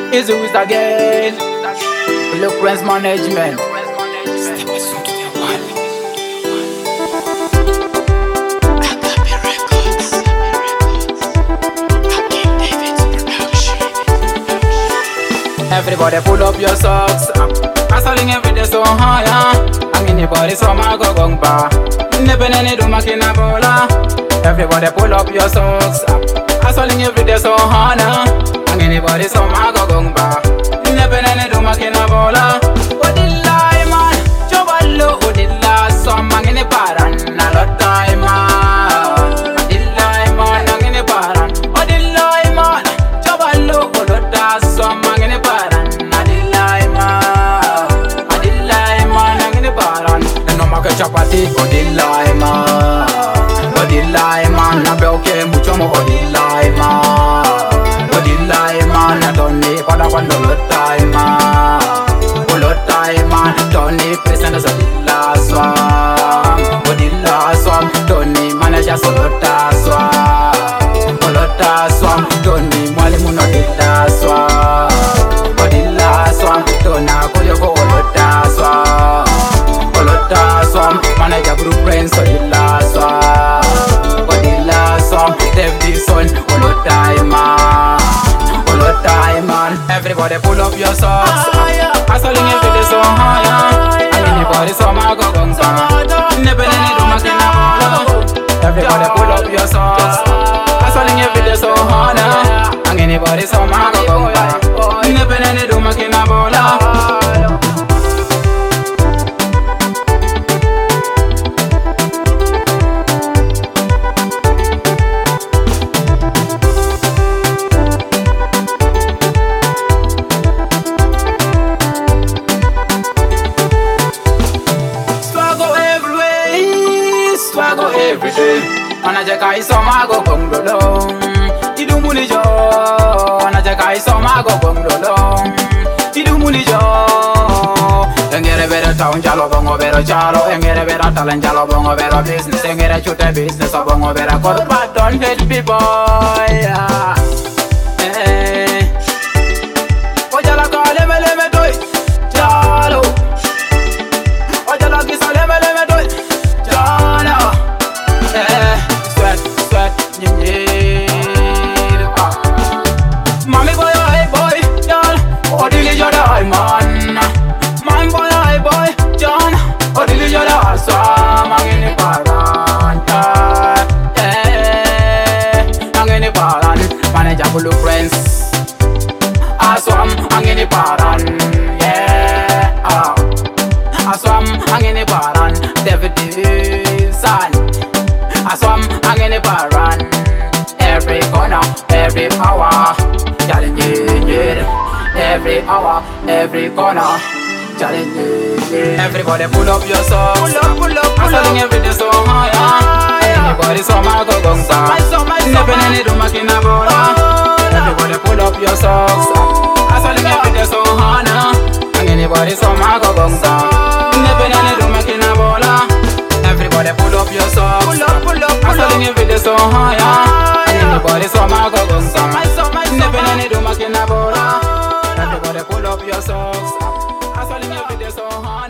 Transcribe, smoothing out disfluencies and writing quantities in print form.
Easy with again. Eloquence management. Everybody pull up your socks. Hustling every day so high. Anybody so my go gong ba. Never any do makina bola. Everybody pull up your socks. Hustling every day so hard. Anybody so my go gong ba. Never any do makina bola. Odilla man, chobalo odilla so mangene paran na lotta man. Odilla man mangene paran. Odilla man, chobalo odilla so mangene paran. Odilla man mangene paran. No maka chapati odilla man. Odilla man na belke mucho mo odilla man. Odilla man na doni pada quando lotta man. Lotta man doni presenta sa odilla swam. Odilla swam doni manager so lotta swam. Lotta swam doni mwale muno odilla swam. Odilla swam dona koyo ko lotta swam. Lotta swam manager group friends odilla swam. Every son, all the time, man. Everybody pull up your socks. Hustling every day so high. Anybody so my go gong sa. Never any do makina bola. Everybody pull up your socks. Hustling every day so hard. Anybody so my go gong sa. Never any do makina bola. Every day, anajeka isoma go gongdolong. Idumuni jo, anajeka isoma go gongdolong. Idumuni jo. Engere bera town jalo bongo bera jalo. Engere bera talent jalo bongo bera business. Engere chute business bongo bera corporate. Don't hate people. Ojala kale mele me doy jalo. Ojala kisa le mele me doy jalo. Sweat, Mommy boy, hey boy, John, odili joda man. Man boy, hey boy, John, odili joda swam. Angini paran, angini paran. Manager bulu friends, aswam angini paran, yeah. Aswam angini paran, David son. Aswam angene paran. Every corner, every hour, challenging it. Every hour, every corner, challenging it. Everybody pull up your socks. Pull up. Hustling every day so high. Anybody so my go gong sa. Never any do makina bola. Everybody pull up your socks. Hustling every day so hard. Anybody so my go gong sa. Never any do makina bola. Everybody pull up your socks. Hustling every day so high. Anybody so my go gong sa. Never any do makina bola. Everybody pull up your socks. Hustling every day so high.